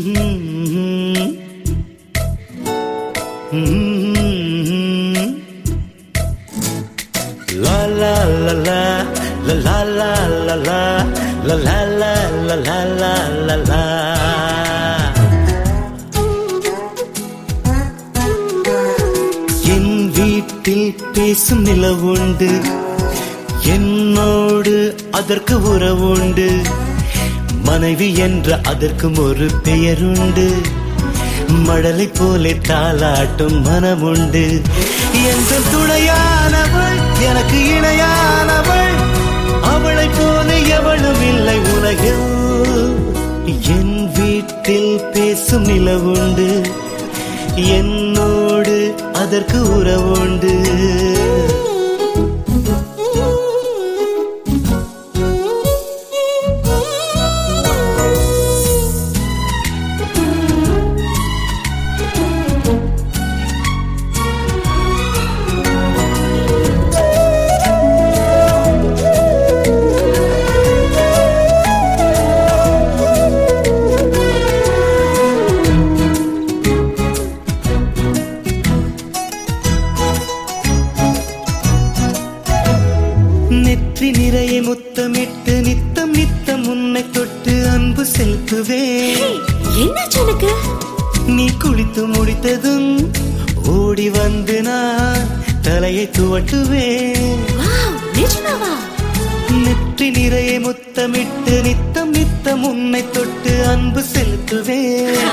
La la la la la la la la la la la la la la la la la. என் வீட்டில் பேசும் நிலவுண்டு, என்னோடு அதற்கு உறவுண்டு, மனைவி என்ற அதற்கும் ஒரு பெயருண்டு, மழலை போலே தாலாட்டும் மனமுண்டு. எந்த துணையானவள் எனக்கு இணையானவள், அவளை போல எவளும் இல்லை உலகில். என் வீட்டில் பேசும் நிலவுண்டு, என்னோடு அதற்கு உறவுண்டு. நெற்றி நிறைய முத்தமிட்டு நித்தம் நித்தம் உன்னை தொட்டு அன்பு செலுத்துவேன். என்ன சொனக்கு? நீ குளித்து முடித்ததும் ஓடி வந்து நான் தலையை துவட்டுவேன். நெற்றி நிறைய முத்தமிட்டு நித்தம் நித்தம் உன்னை தொட்டு அன்பு செலுத்துவேன்.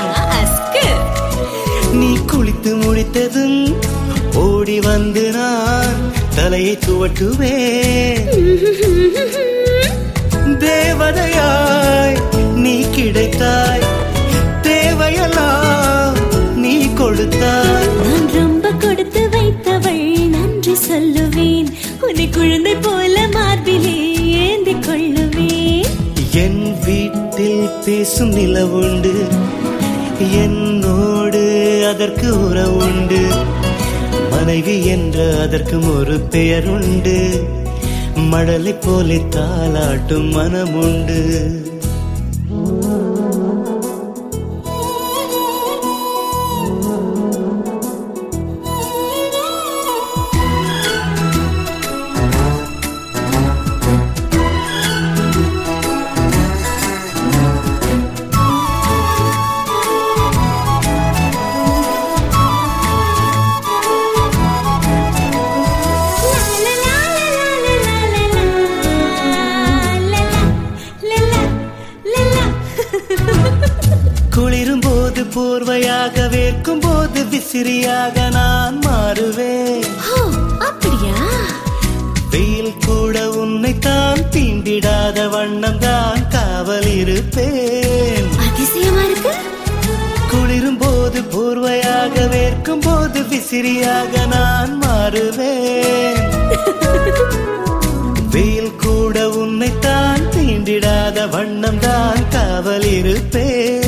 நீ குளித்து முடித்ததும் ஓடி வந்து நான் தலையை துவட்டுவேன். தேவதையாய் நீ கிடைத்தாய், தேவையெல்லாம் நீ கொடுத்தாய். நான் ரொம்ப கொடுத்து வைத்தவள், நன்றி சொல்லுவேன். உன்னை குழந்தை போல மார்பிலே ஏந்தி கொள்ளுவேன். என் வீட்டில் பேசும் நிலவுண்டு, என்னோடு அதற்கு உறவுண்டு, மனைவி என்ற அதற்கும் ஒரு பெயருண்டு, மழலை போலே தாலாட்டும் மனமுண்டு. குளிரும் போது போர்வையாக, வேர்க்கும் போது விசிறியாக நான் மாறுவேன். அப்படியா? வெயில் கூட உன்னை தான் தீண்டிடாத வண்ணம் தான் காவல் இருப்பேன். அதிசயமா இருக்கு. குளிரும் போது போர்வையாக, வேர்க்கும் போது விசிறியாக நான் மாறுவேன். வெயில் கூட உன்னை தான் தீண்டிடாத வண்ணம் தான் காவல் இருப்பேன்.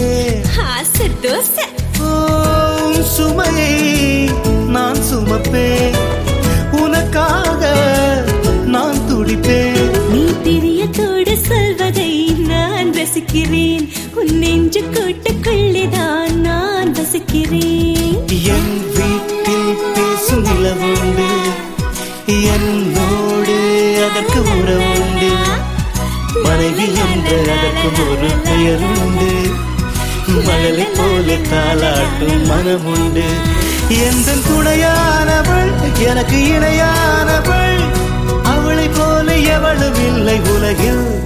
சுமையை நான் சுமப்பேன், உனக்காக நான் துடிப்பேன். நீ பிரியத்தோடு சொல்வதை நான் ரசிக்கிறேன், உன் நெஞ்சு கூட்டுக்குள்ளேதான் நான் வசிக்கிறேன். என் வீட்டில் பேசும் நிலவுண்டு, என்னோடு அதற்கு உறவுண்டு, மனைவி என்ற அதற்கு ஒரு பெயருண்டு, மழலை போல தாலாட்டும் மனமுண்டு. எந்த துணையானவள் எனக்கு இணையானவள், அவளை போல எவளும் இல்லை உலகில்.